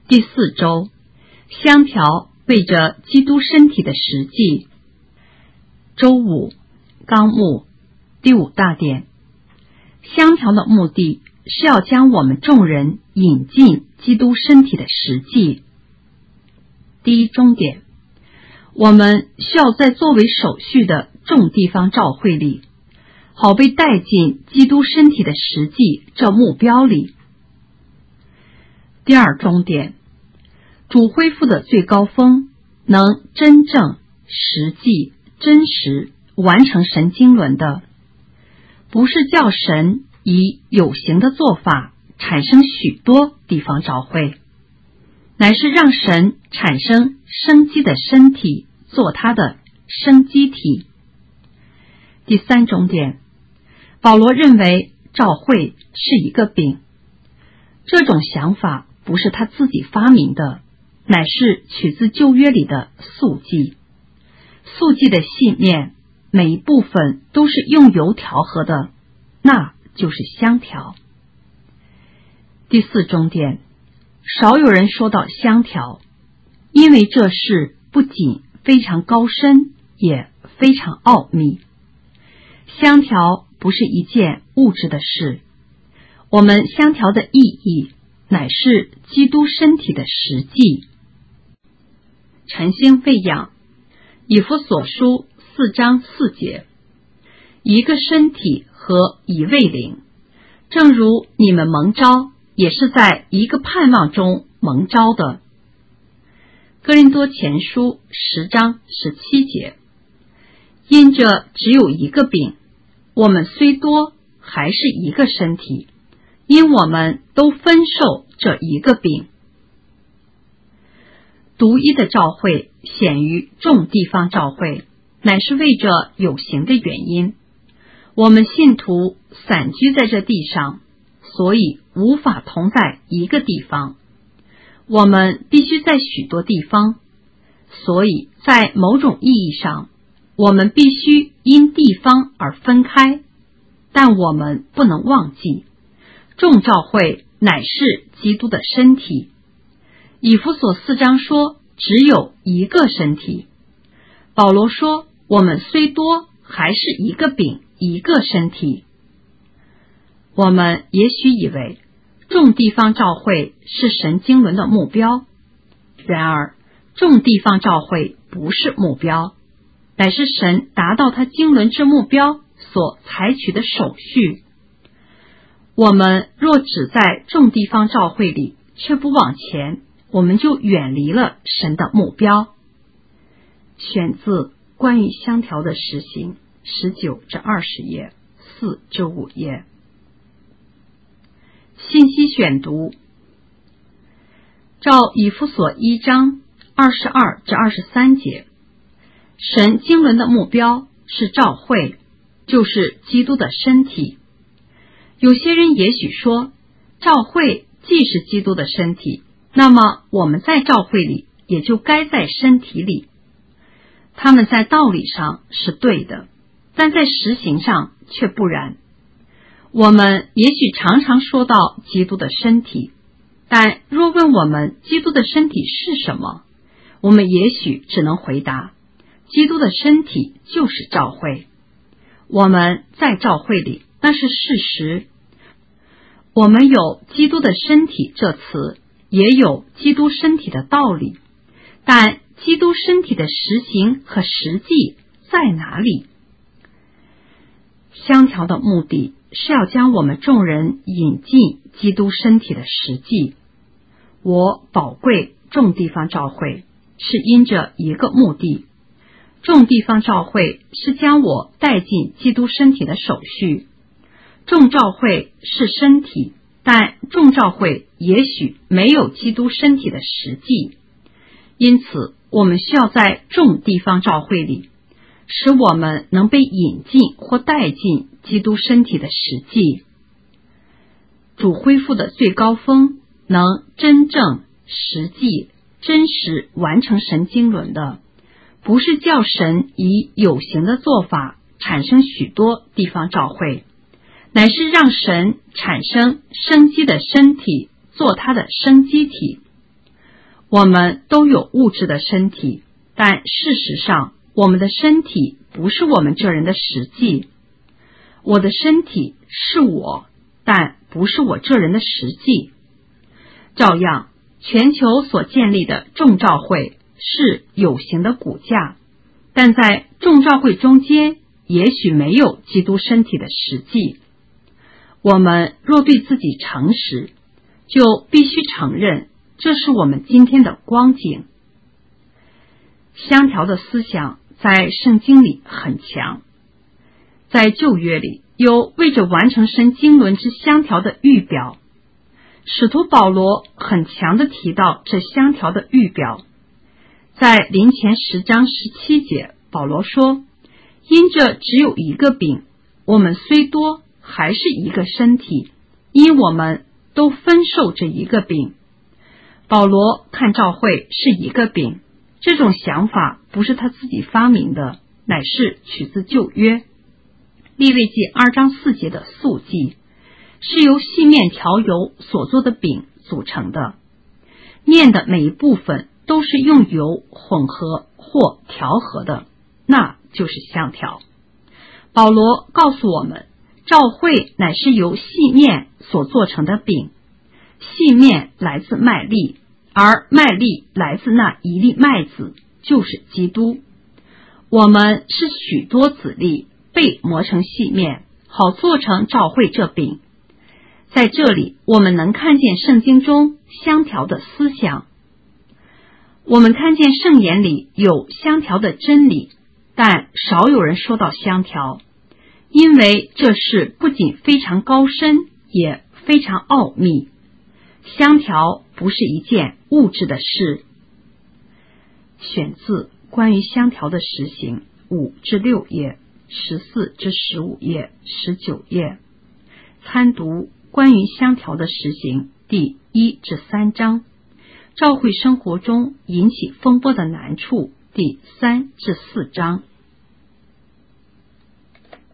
第4周，香条为着基督身体的实际。周5，纲目第5大点。香条的目的是要将我们众人引进基督身体的实际。第1中点，我们需要在作为手续的众地方召会里，好被带进基督身体的实际这目标里。第2中点，主恢复的最高峰能真正、实际、真实完成神经纶的，不是叫神以有形的做法产生许多地方召会，乃是让神产生生机的身体做他的生机体。第3中点，保罗认为召会是一个饼，这种想法不是他自己发明的，乃是取自旧约里的素祭。素祭的细面每一部分都是用油调和的，那就是香条。第4中点，少有人说到香条，因为这事不仅非常高深，也非常奥秘。香条不是一件物质的事，我们香条的意义乃是基督身体的实际。晨星喂养，以弗所书4章4节，一个身体和一位灵，正如你们蒙召也是在一个盼望中蒙召的。哥林多前书10章17节，因着只有一个饼，我们虽多还是一个身体，因我们都分受这一个饼。独一的召会显于众地方召会，乃是为着有形的原因。我们信徒散居在这地上，所以无法同在一个地方。我们必须在许多地方，所以在某种意义上，我们必须因地方而分开。但我们不能忘记，众召会乃是基督的身体。以弗所4章说只有一个身体。保罗说我们虽多还是一个饼，一个身体。我们也许以为众地方召会是神经纶的目标，然而众地方召会不是目标，乃是神达到他经纶之目标所采取的手续。我们若只在众地方召会里却不往前，我们就远离了神的目标。选自关于香条的实行19至20页，4至5页。信息选读，照以弗所1章22至23节，神经纶的目标是召会，就是基督的身体。有些人也许说，召会既是基督的身体，那么我们在召会里也就该在身体里。他们在道理上是对的，但在实行上却不然。我们也许常常说到基督的身体，但若问我们基督的身体是什么，我们也许只能回答，基督的身体就是召会。我们在召会里，那是事实。我们有基督的身体这词，也有基督身体的道理，但基督身体的实行和实际在哪里？香条的目的是要将我们众人引进基督身体的实际。我宝贵众地方召会是因着一个目的，众地方召会是将我带进基督身体的手续。众召会是身体，但众召会也许没有基督身体的实际，因此我们需要在众地方召会里，使我们能被引进或带进基督身体的实际。主恢复的最高峰能真正、实际、真实完成神经纶的，不是叫神以有形的做法产生许多地方召会，乃是让神产生生机的身体做他的生机体。 我们都有物质的身体，但事实上，我们的身体不是我们这人的实际。我的身体是我，但不是我这人的实际。照样，全球所建立的众召会是有形的骨架，但在众召会中间，也许没有基督身体的实际。我们若对自己诚实，就必须承认这是我们今天的光景。相调的思想在圣经里很强，在旧约里有为着完成神经纶之相调的预表。使徒保罗很强地提到这相调的预表，在林前10章17节，保罗说：因这只有一个饼，我们虽多，还是一个身体，因我们都分受这一个饼。保罗看召会是一个饼，这种想法不是他自己发明的，乃是取自旧约。利未记2章4节的素祭是由细面调油所做的饼组成的，面的每一部分都是用油混合或调和的，那就是相调。保罗告诉我们，召会乃是由细面所做成的饼，细面来自麦粒，而麦粒来自那一粒麦子，就是基督。我们是许多子粒被磨成细面，好做成召会这饼。在这里，我们能看见圣经中相调的思想。我们看见圣言里有相调的真理，但少有人说到相调，因为这事不仅非常高深，也非常奥秘。相调不是一件物质的事。选自关于相调的实行5至6页，14至15页，19页。参读关于相调的实行第1至3章，召会生活中引起风波的难处第3至4章。